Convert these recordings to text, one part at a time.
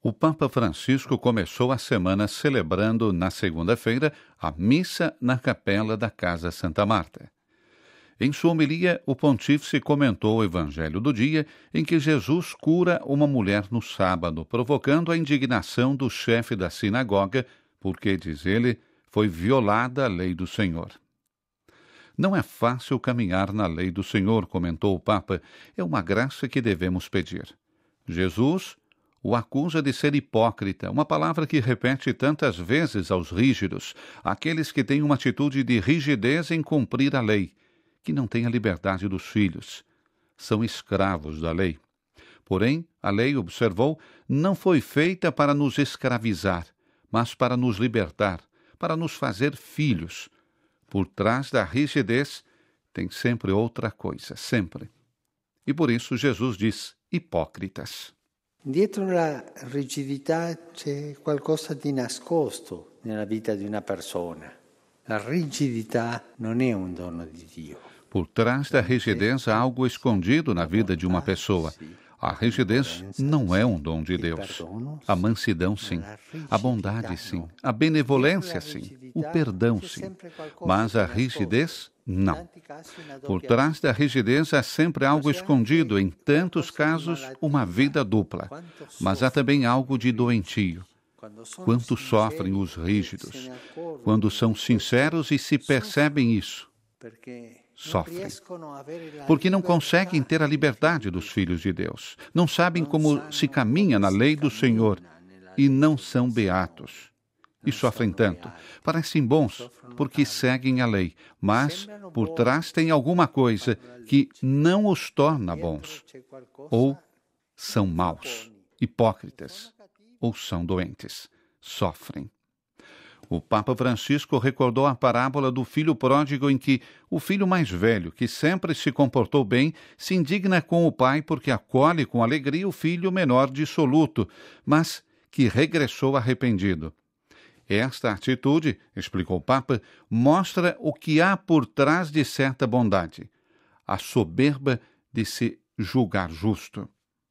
O Papa Francisco começou a semana celebrando, na segunda-feira, a missa na capela da Casa Santa Marta. Em sua homilia, o pontífice comentou o evangelho do dia em que Jesus cura uma mulher no sábado, provocando a indignação do chefe da sinagoga, porque, diz ele, foi violada a lei do Senhor. Não é fácil caminhar na lei do Senhor, comentou o Papa, é uma graça que devemos pedir. Jesus o acusa de ser hipócrita, uma palavra que repete tantas vezes aos rígidos, aqueles que têm uma atitude de rigidez em cumprir a lei, que não têm a liberdade dos filhos. São escravos da lei. Porém, a lei, observou, não foi feita para nos escravizar, mas para nos libertar, para nos fazer filhos. Por trás da rigidez tem sempre outra coisa, sempre. E por isso Jesus diz, hipócritas. Dietro la rigidità c'è qualcosa di nascosto nella vita di una persona. La rigidità non è un dono di Dio. Por trás da rigidez há algo escondido na vida de uma pessoa. A rigidez não é um dom de Deus. A mansidão, sim. A bondade, sim. A benevolência, sim. O perdão, sim. Mas a rigidez, não. Por trás da rigidez há sempre algo escondido, em tantos casos, uma vida dupla. Mas há também algo de doentio. Quanto sofrem os rígidos. Quando são sinceros e se percebem isso, sofrem. Porque não conseguem ter a liberdade dos filhos de Deus. Não sabem como se caminha na lei do Senhor e não são beatos. E sofrem tanto. Parecem bons porque seguem a lei, mas por trás tem alguma coisa que não os torna bons. Ou são maus, hipócritas, ou são doentes, sofrem. O Papa Francisco recordou a parábola do filho pródigo em que o filho mais velho, que sempre se comportou bem, se indigna com o pai porque acolhe com alegria o filho menor dissoluto, mas que regressou arrependido. Esta atitude, explicou o Papa, mostra o que há por trás de certa bondade, a soberba de se julgar justo.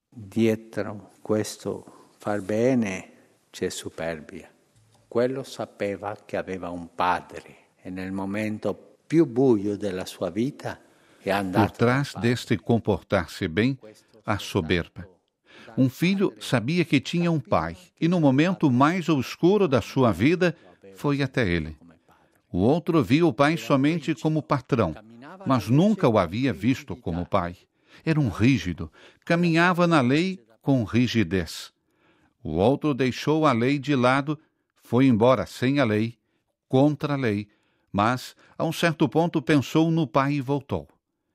Dietro questo far bene c'è superbia. Quello sapeva che aveva un padre e nel momento più buio della sua vita è andato. Por trás deste comportar-se bem, a soberba. Um filho sabia que tinha um pai e no momento mais obscuro da sua vida foi até ele. O outro via o pai somente como patrão, mas nunca o havia visto como pai. Era um rígido, caminhava na lei com rigidez. O outro deixou a lei de lado, foi embora sem a lei, contra a lei, mas, a um certo ponto, pensou no pai e voltou.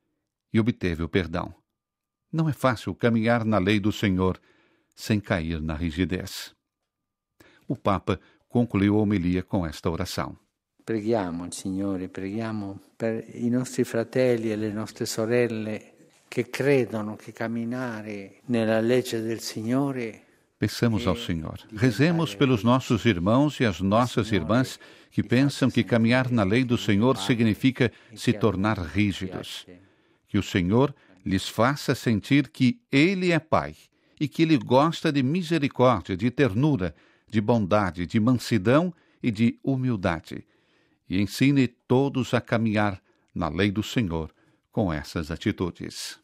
E obteve o perdão. Não é fácil caminhar na lei do Senhor sem cair na rigidez. O Papa concluiu a homilia com esta oração. Preghiamo, Signore, preghiamo per i nostri fratelli e le nostre sorelle che credono che camminare nella legge del Signore. Peçamos ao Senhor. Rezemos pelos nossos irmãos e as nossas irmãs que pensam que caminhar na lei do Senhor significa se tornar rígidos. Que o Senhor lhes faça sentir que Ele é Pai e que Ele gosta de misericórdia, de ternura, de bondade, de mansidão e de humildade. E ensine todos a caminhar na lei do Senhor com essas atitudes.